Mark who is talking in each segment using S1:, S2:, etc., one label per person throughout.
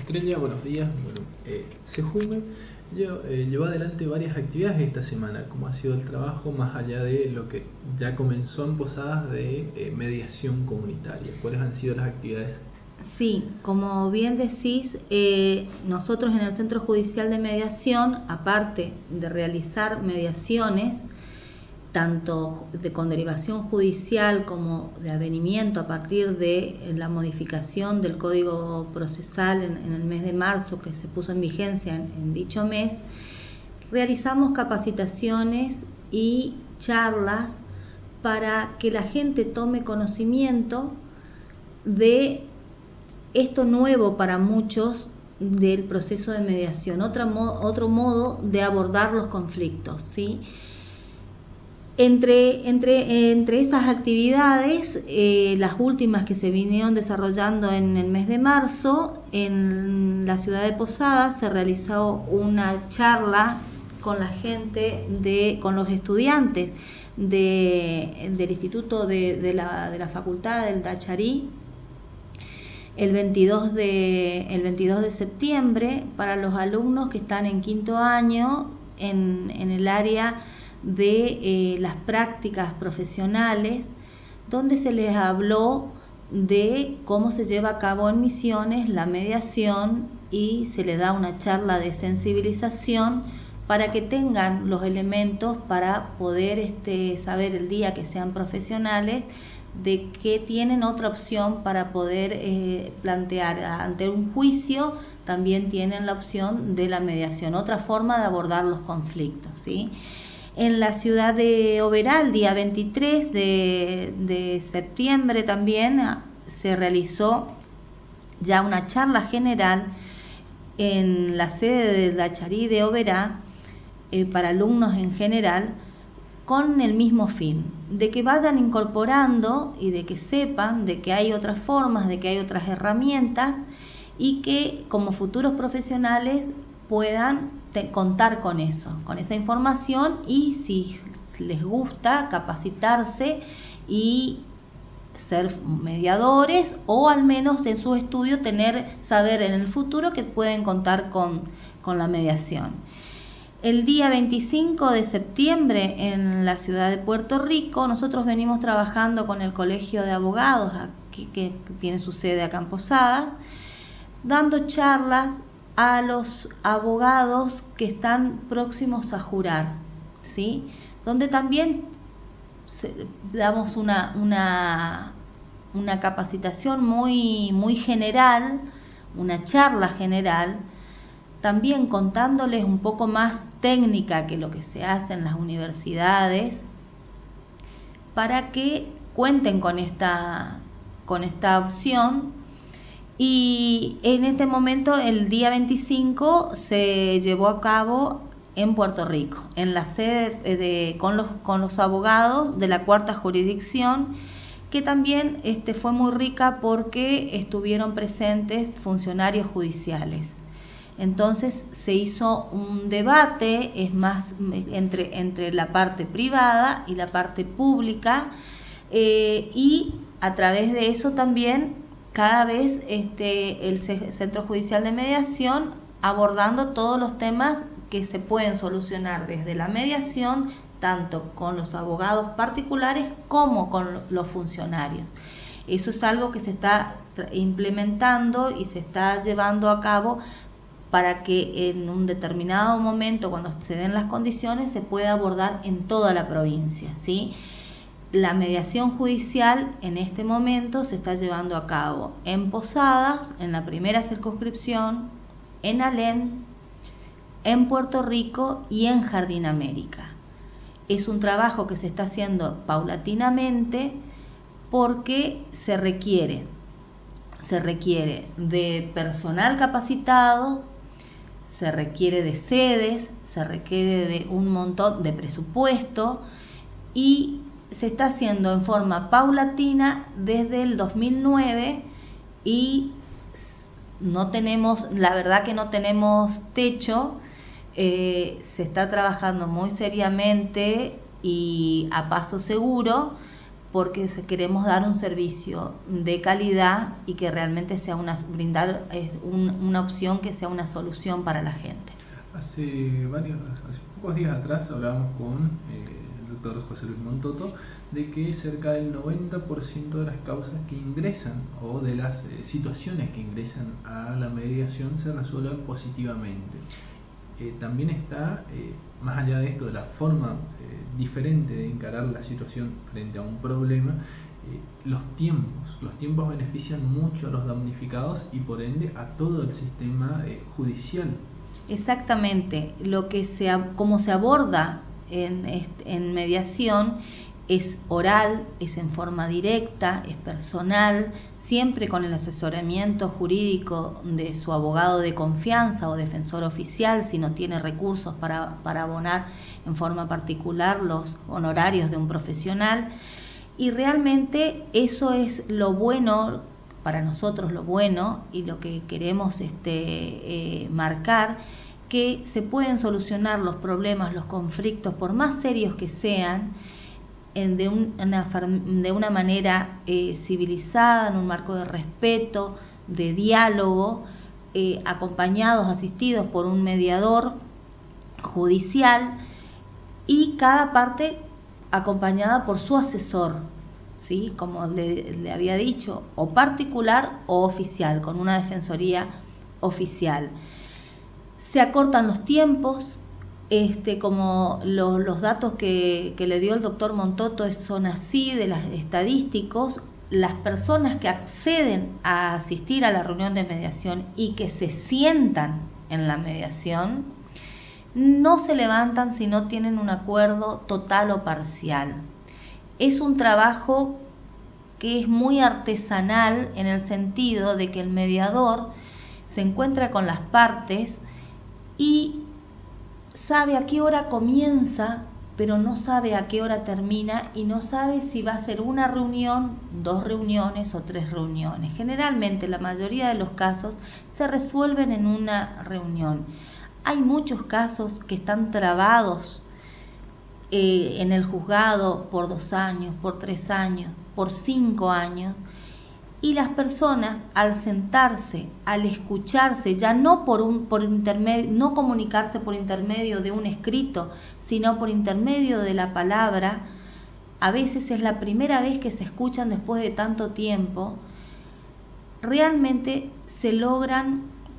S1: Estrella, buenos días. Bueno, Sejume llevó adelante varias actividades esta semana. ¿Cómo ha sido el trabajo más allá de lo que ya comenzó en Posadas de mediación comunitaria? ¿Cuáles han sido las actividades?
S2: Sí, como bien decís, nosotros en el Centro Judicial de Mediación, aparte de realizar mediaciones, tanto con derivación judicial como de avenimiento a partir de la modificación del Código Procesal en el mes de marzo, que se puso en vigencia en dicho mes, realizamos capacitaciones y charlas para que la gente tome conocimiento de esto nuevo para muchos del proceso de mediación, otro modo de abordar los conflictos, ¿sí? Entre esas actividades, las últimas que se vinieron desarrollando en el mes de marzo, en la ciudad de Posadas se realizó una charla con la gente, con los estudiantes del Instituto de la Facultad del Dacharí, el 22 de septiembre, para los alumnos que están en quinto año en el área de las prácticas profesionales, donde se les habló de cómo se lleva a cabo en Misiones la mediación y se les da una charla de sensibilización para que tengan los elementos para poder saber el día que sean profesionales de que tienen otra opción para poder plantear ante un juicio. También tienen la opción de la mediación, otra forma de abordar los conflictos, ¿sí? En la ciudad de Oberá, el día 23 de septiembre también se realizó ya una charla general en la sede del Dacharí de Oberá para alumnos en general, con el mismo fin, de que vayan incorporando y de que sepan de que hay otras formas, de que hay otras herramientas y que como futuros profesionales puedan contar con eso, con esa información, y si les gusta capacitarse y ser mediadores, o al menos en su estudio saber en el futuro que pueden contar con la mediación. El día 25 de septiembre en la ciudad de Puerto Rico, nosotros venimos trabajando con el Colegio de Abogados, aquí, que tiene su sede acá en Posadas, dando charlas a los abogados que están próximos a jurar, ¿sí? Donde también damos una capacitación muy general, una charla general, también contándoles un poco más técnica que lo que se hace en las universidades, para que cuenten con esta opción. Y en este momento, el día 25, se llevó a cabo en Puerto Rico, en la sede con los abogados de la cuarta jurisdicción, que también fue muy rica porque estuvieron presentes funcionarios judiciales. Entonces se hizo un debate, entre la parte privada y la parte pública, y a través de eso también cada vez el Centro Judicial de Mediación abordando todos los temas que se pueden solucionar desde la mediación, tanto con los abogados particulares como con los funcionarios. Eso es algo que se está implementando y se está llevando a cabo para que en un determinado momento, cuando se den las condiciones, se pueda abordar en toda la provincia, ¿sí? La mediación judicial en este momento se está llevando a cabo en Posadas, en la primera circunscripción, en Alén, en Puerto Rico y en Jardín América. Es un trabajo que se está haciendo paulatinamente porque se requiere de personal capacitado, se requiere de sedes, se requiere de un montón de presupuesto, y se está haciendo en forma paulatina desde el 2009 y la verdad que no tenemos techo. Se está trabajando muy seriamente y a paso seguro, porque queremos dar un servicio de calidad y que realmente sea brindar una opción que sea una solución para la gente.
S1: Hace pocos días atrás hablábamos con el doctor José Luis Montoto de que cerca del 90% de las causas que ingresan o de las situaciones que ingresan a la mediación se resuelven positivamente. También está, más allá de esto, de la forma diferente de encarar la situación frente a un problema, los tiempos benefician mucho a los damnificados y por ende a todo el sistema judicial.
S2: Exactamente, cómo se aborda en mediación es oral, es en forma directa, es personal, siempre con el asesoramiento jurídico de su abogado de confianza o defensor oficial, si no tiene recursos para abonar en forma particular los honorarios de un profesional. Y realmente eso es lo bueno, para nosotros lo bueno y lo que queremos marcar, que se pueden solucionar los problemas, los conflictos, por más serios que sean, de una manera civilizada, en un marco de respeto, de diálogo, acompañados, asistidos por un mediador judicial y cada parte acompañada por su asesor, ¿sí? Como le había dicho, o particular o oficial, con una defensoría oficial. Se acortan los tiempos. Como los datos que le dio el doctor Montoto son así, de las estadísticos, las personas que acceden a asistir a la reunión de mediación y que se sientan en la mediación, no se levantan si no tienen un acuerdo total o parcial. Es un trabajo que es muy artesanal en el sentido de que el mediador se encuentra con las partes y sabe a qué hora comienza, pero no sabe a qué hora termina y no sabe si va a ser una reunión, 2 reuniones o 3 reuniones. Generalmente, la mayoría de los casos se resuelven en una reunión. Hay muchos casos que están trabados en el juzgado por 2 años, por 3 años, por 5 años. Y las personas, al sentarse, al escucharse, ya no no comunicarse por intermedio de un escrito, sino por intermedio de la palabra, a veces es la primera vez que se escuchan después de tanto tiempo, realmente se logran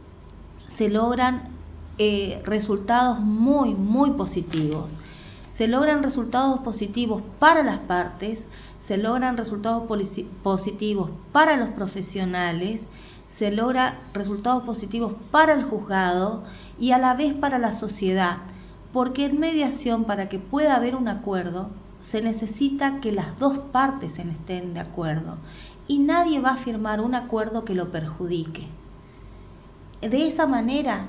S2: resultados muy, muy positivos. Se logran resultados positivos para las partes, se logran resultados positivos para los profesionales, se logran resultados positivos para el juzgado y a la vez para la sociedad, porque en mediación, para que pueda haber un acuerdo, se necesita que las 2 partes estén de acuerdo y nadie va a firmar un acuerdo que lo perjudique. De esa manera,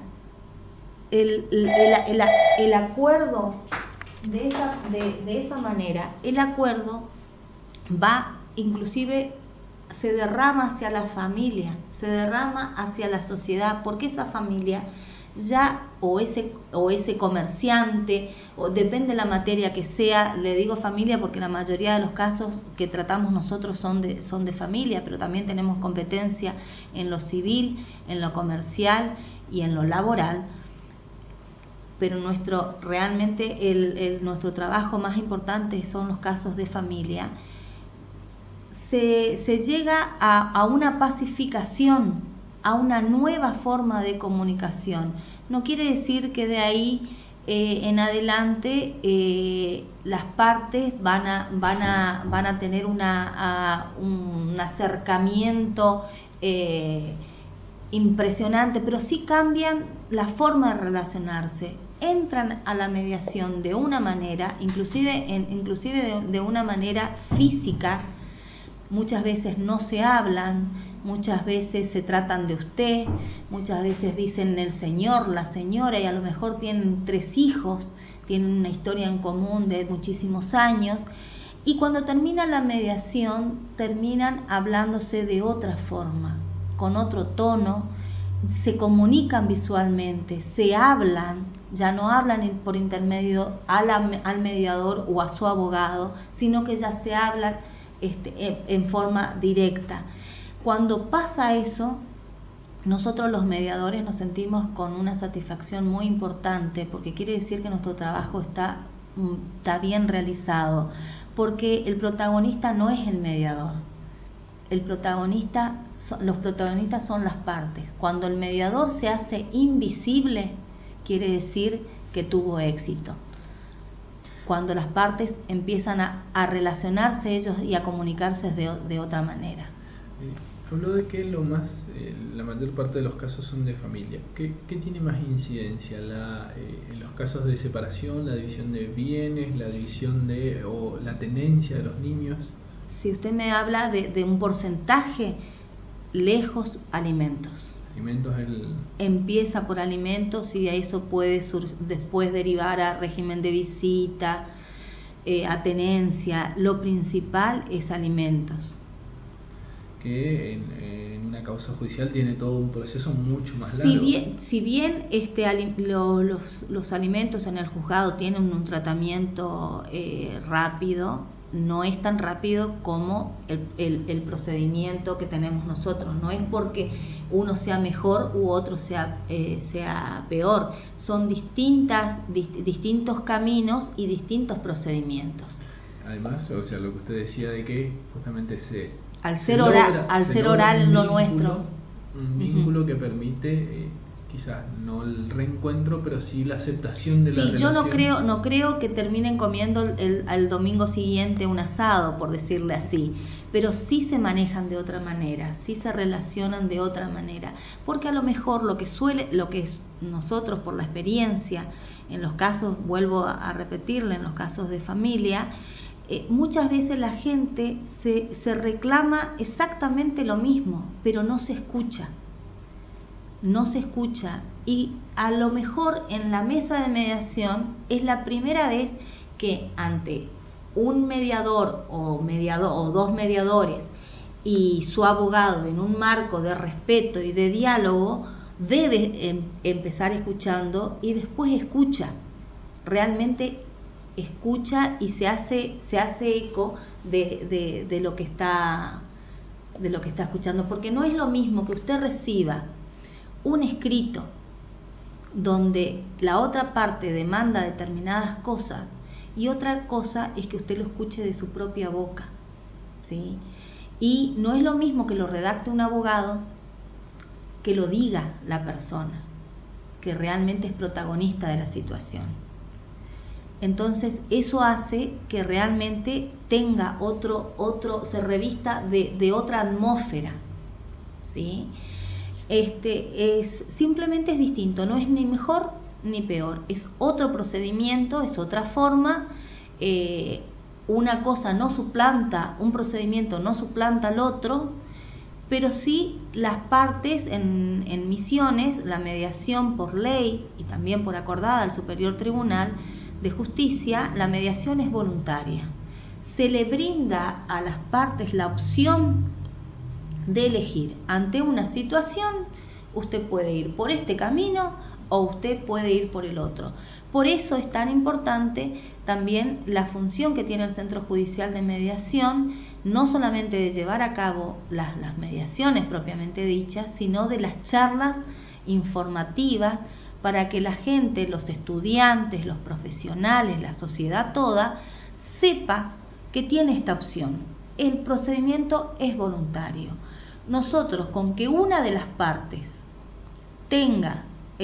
S2: el acuerdo... De esa manera, el acuerdo va, inclusive se derrama hacia la familia, se derrama hacia la sociedad, porque esa familia ya, o ese comerciante, o depende de la materia que sea, le digo familia porque la mayoría de los casos que tratamos nosotros son de familia, pero también tenemos competencia en lo civil, en lo comercial y en lo laboral. Pero nuestro trabajo más importante son los casos de familia. Se llega a una pacificación, a una nueva forma de comunicación. No quiere decir que de ahí en adelante las partes van a tener un acercamiento impresionante, pero sí cambian la forma de relacionarse. Entran a la mediación de una manera, inclusive de una manera física. Muchas veces no se hablan, muchas veces se tratan de usted, muchas veces dicen el señor, la señora, y a lo mejor tienen 3 hijos, tienen una historia en común de muchísimos años, y cuando termina la mediación terminan hablándose de otra forma, con otro tono, se comunican visualmente, se hablan, ya no hablan por intermedio al mediador o a su abogado, sino que ya se hablan en forma directa. Cuando pasa eso, nosotros los mediadores nos sentimos con una satisfacción muy importante, porque quiere decir que nuestro trabajo está bien realizado, porque el protagonista no es el mediador. Los protagonistas son las partes. Cuando el mediador se hace invisible, quiere decir que tuvo éxito. Cuando las partes empiezan a relacionarse ellos y a comunicarse de otra manera.
S1: Habló de que la mayor parte de los casos son de familia. ¿Qué tiene más incidencia? En los casos de separación, la división de bienes, la división o la tenencia de los niños.
S2: Si usted me habla de un porcentaje, lejos alimentos. Empieza por alimentos y a eso puede después derivar a régimen de visita, a tenencia. Lo principal es alimentos.
S1: Que en una causa judicial tiene todo un proceso mucho más largo.
S2: Si bien los alimentos en el juzgado tienen un tratamiento rápido, no es tan rápido como el procedimiento que tenemos nosotros. No es porque uno sea mejor u otro sea peor. Son distintos caminos y distintos procedimientos.
S1: Además, o sea, lo que usted decía de que justamente
S2: al ser oral lo nuestro,
S1: un vínculo que permite quizás no el reencuentro, pero sí la aceptación de la relación.
S2: Yo no creo que terminen comiendo al domingo siguiente un asado, por decirle así, pero sí se manejan de otra manera, sí se relacionan de otra manera, porque a lo mejor lo que nosotros por la experiencia, en los casos, vuelvo a repetirle, en los casos de familia, muchas veces la gente se reclama exactamente lo mismo, pero no se escucha. Y a lo mejor en la mesa de mediación es la primera vez que ante un mediador o dos mediadores y su abogado, en un marco de respeto y de diálogo, debe empezar escuchando y después realmente escucha y se hace eco de lo que está escuchando, porque no es lo mismo que usted reciba un escrito donde la otra parte demanda determinadas cosas y otra cosa es que usted lo escuche de su propia boca, ¿sí? Y no es lo mismo que lo redacte un abogado que lo diga la persona que realmente es protagonista de la situación. Entonces eso hace que realmente tenga se revista de otra atmósfera, ¿sí? Simplemente es distinto, no es ni mejor ni peor, es otro procedimiento, es otra forma. Una cosa no suplanta, un procedimiento no suplanta al otro, pero sí las partes en misiones, la mediación por ley y también por acordada al Superior Tribunal de Justicia, la mediación es voluntaria. Se le brinda a las partes la opción de elegir. Ante una situación, usted puede ir por este camino o usted puede ir por el otro. Por eso es tan importante también la función que tiene el Centro Judicial de Mediación, no solamente de llevar a cabo las mediaciones propiamente dichas, sino de las charlas informativas para que la gente, los estudiantes, los profesionales, la sociedad toda, sepa que tiene esta opción. El procedimiento es voluntario. Nosotros, con que una de las partes tenga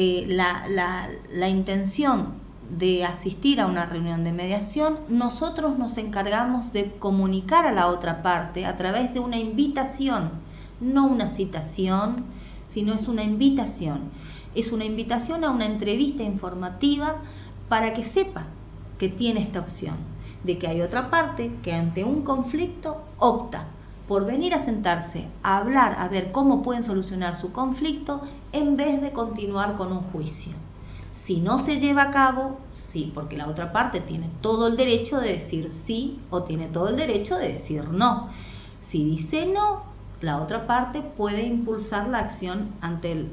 S2: la intención de asistir a una reunión de mediación, nosotros nos encargamos de comunicar a la otra parte a través de una invitación, no una citación, sino es una invitación. Es una invitación a una entrevista informativa para que sepa que tiene esta opción, de que hay otra parte que ante un conflicto opta por venir a sentarse, a hablar, a ver cómo pueden solucionar su conflicto en vez de continuar con un juicio. Si no se lleva a cabo, sí, porque la otra parte tiene todo el derecho de decir sí o tiene todo el derecho de decir no. Si dice no, la otra parte puede impulsar la acción ante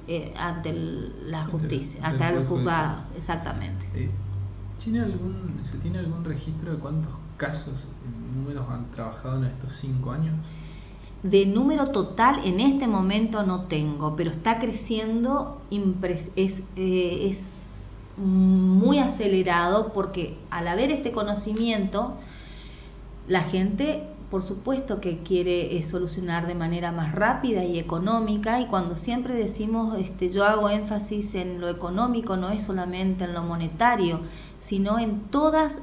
S2: la justicia, hasta el juzgado, exactamente.
S1: ¿Se tiene algún registro de cuántos casos, números han trabajado en estos 5 años?
S2: De número total en este momento no tengo, pero está creciendo, es muy acelerado, porque al haber este conocimiento, la gente por supuesto que quiere solucionar de manera más rápida y económica, y cuando siempre decimos, yo hago énfasis en lo económico, no es solamente en lo monetario, sino en todas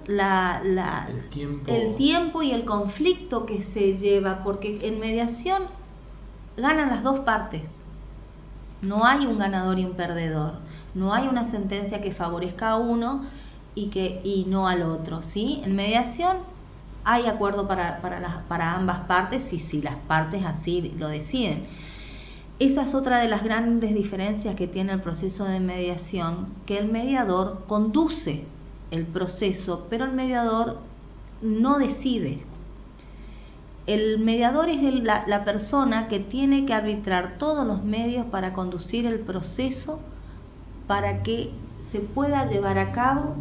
S2: el tiempo y el conflicto que se lleva, porque en mediación ganan las dos partes, no hay un ganador y un perdedor, no hay una sentencia que favorezca a uno y no al otro, ¿sí? En mediación hay acuerdo para ambas partes, si las partes así lo deciden. Esa es otra de las grandes diferencias que tiene el proceso de mediación, que el mediador conduce el proceso, pero el mediador no decide. El mediador es la persona que tiene que arbitrar todos los medios para conducir el proceso, para que se pueda llevar a cabo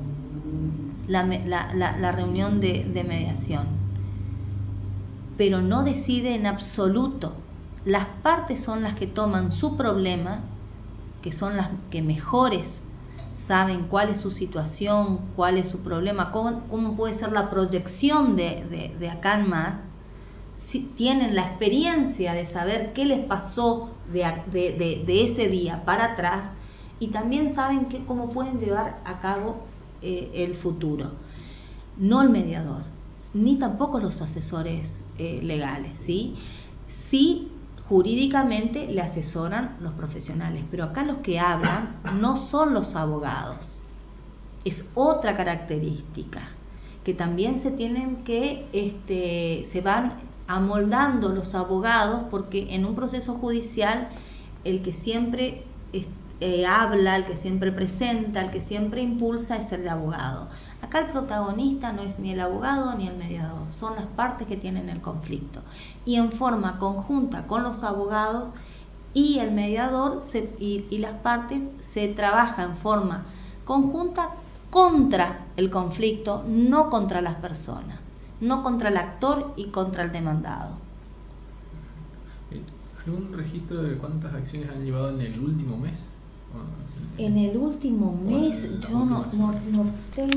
S2: la reunión de mediación, pero no decide en absoluto. Las partes son las que toman su problema, que son las que mejores saben cuál es su situación, cuál es su problema, cómo puede ser la proyección de acá en más. Si tienen la experiencia de saber qué les pasó de ese día para atrás, y también saben cómo pueden llevar a cabo el futuro. No el mediador, ni tampoco los asesores legales, ¿sí? Sí, jurídicamente le asesoran los profesionales, pero acá los que hablan no son los abogados. Es otra característica que también se tienen que se van amoldando los abogados, porque en un proceso judicial el que siempre habla, el que siempre presenta, el que siempre impulsa es el abogado. Acá el protagonista no es ni el abogado ni el mediador, son las partes que tienen el conflicto. Y en forma conjunta con los abogados y el mediador y las partes se trabaja en forma conjunta contra el conflicto, no contra las personas, no contra el actor y contra el demandado.
S1: ¿Algún registro de cuántas acciones han llevado en el último mes?
S2: En el último mes yo no tengo